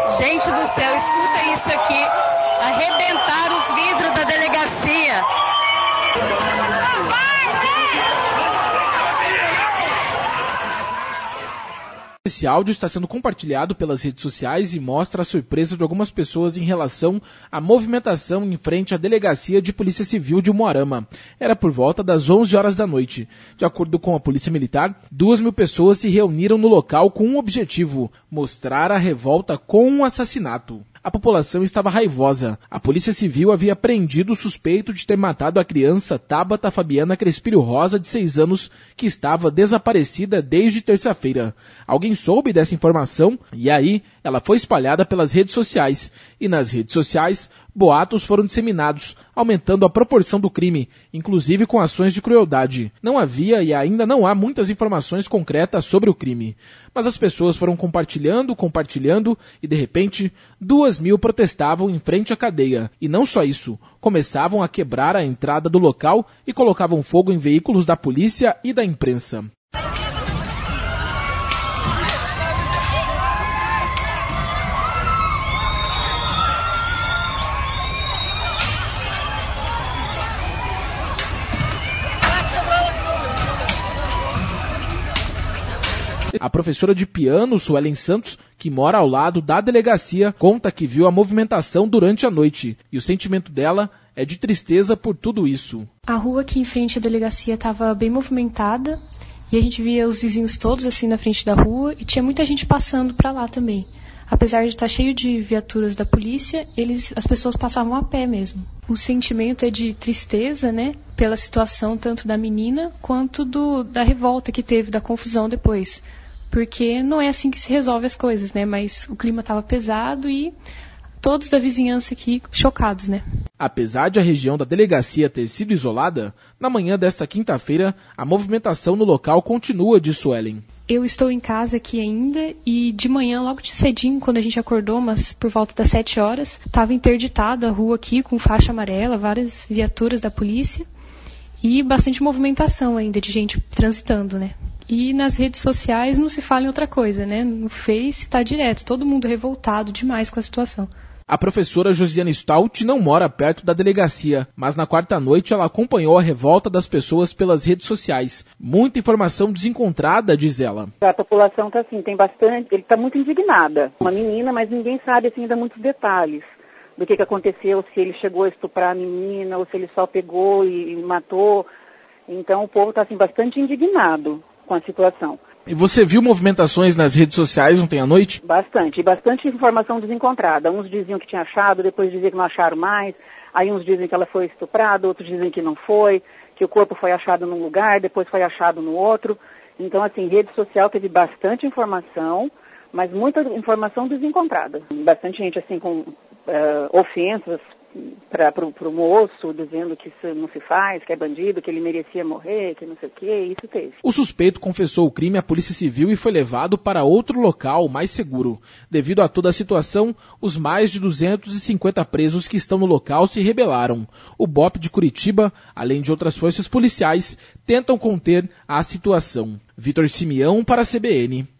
Gente do céu, escuta isso aqui. Arrebentaram os vidros da delegacia. Esse áudio está sendo compartilhado pelas redes sociais e mostra a surpresa de algumas pessoas em relação à movimentação em frente à Delegacia de Polícia Civil de Umuarama. Era por volta das 11 horas da noite. De acordo com a Polícia Militar, 2.000 pessoas se reuniram no local com um objetivo: mostrar a revolta com um assassinato. A população estava raivosa. A Polícia Civil havia prendido o suspeito de ter matado a criança Tabata Fabiana Crespírio Rosa, de 6 anos, que estava desaparecida desde terça-feira. Alguém soube dessa informação e aí ela foi espalhada pelas redes sociais. E nas redes sociais, boatos foram disseminados, aumentando a proporção do crime, inclusive com ações de crueldade. Não havia e ainda não há muitas informações concretas sobre o crime. Mas as pessoas foram compartilhando e de repente 2.000 protestavam em frente à cadeia. E não só isso, começavam a quebrar a entrada do local e colocavam fogo em veículos da polícia e da imprensa. A professora de piano, Suelen Santos, que mora ao lado da delegacia, conta que viu a movimentação durante a noite. E o sentimento dela é de tristeza por tudo isso. A rua aqui em frente à delegacia estava bem movimentada e a gente via os vizinhos todos assim na frente da rua e tinha muita gente passando para lá também. Apesar de estar cheio de viaturas da polícia, as pessoas passavam a pé mesmo. O sentimento é de tristeza, né? Pela situação tanto da menina quanto da revolta que teve, da confusão depois. Porque não é assim que se resolve as coisas, né? Mas o clima estava pesado e todos da vizinhança aqui chocados, né? Apesar de a região da delegacia ter sido isolada, na manhã desta quinta-feira, a movimentação no local continua, diz Suelen. Eu estou em casa aqui ainda e de manhã, logo de cedinho, quando a gente acordou, mas por volta das 7 horas, estava interditada a rua aqui com faixa amarela, várias viaturas da polícia e bastante movimentação ainda de gente transitando, né? E nas redes sociais não se fala em outra coisa, né? No Face está direto, todo mundo revoltado demais com a situação. A professora Josiane Stout não mora perto da delegacia, mas na quarta noite ela acompanhou a revolta das pessoas pelas redes sociais. Muita informação desencontrada, diz ela. A população está assim, ele está muito indignada. Uma menina, mas ninguém sabe assim, ainda muitos detalhes do que aconteceu, se ele chegou a estuprar a menina ou se ele só pegou e matou. Então o povo está assim, bastante indignado com a situação. E você viu movimentações nas redes sociais ontem à noite? Bastante informação desencontrada. Uns diziam que tinha achado, depois diziam que não acharam mais. Aí uns dizem que ela foi estuprada, outros dizem que não foi, que o corpo foi achado num lugar, depois foi achado no outro. Então, assim, rede social teve bastante informação, mas muita informação desencontrada. Bastante gente, assim, com ofensas para o moço, dizendo que isso não se faz, que é bandido, que ele merecia morrer, que não sei o quê, isso teve. O suspeito confessou o crime à Polícia Civil e foi levado para outro local mais seguro. Devido a toda a situação, os mais de 250 presos que estão no local se rebelaram. O BOP de Curitiba, além de outras forças policiais, tentam conter a situação. Vitor Simeão para a CBN.